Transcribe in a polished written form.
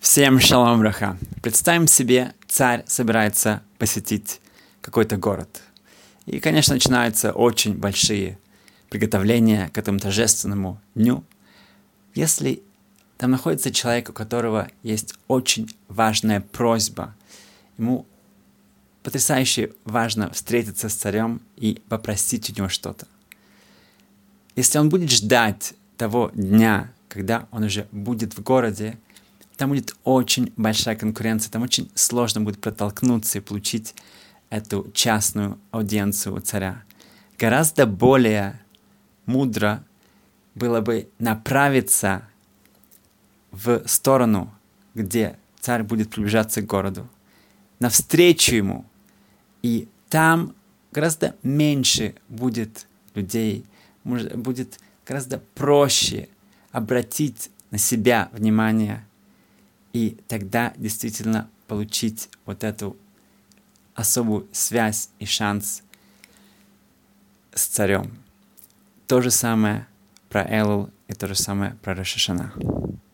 Всем шалом браха. Представим себе, царь собирается посетить какой-то город. И, конечно, начинаются очень большие приготовления к этому торжественному дню. Если там находится человек, у которого есть очень важная просьба, ему потрясающе важно встретиться с царем и попросить у него что-то. Если он будет ждать того дня, когда он уже будет в городе, там будет очень большая конкуренция, там очень сложно будет протолкнуться и получить эту частную аудиенцию у царя. Гораздо более мудро было бы направиться в сторону, где царь будет приближаться к городу, навстречу ему, и там гораздо меньше будет людей, будет гораздо проще обратить на себя внимание и тогда действительно получить вот эту особую связь и шанс с царем. То же самое про Элул и то же самое про Рош ха-Шана.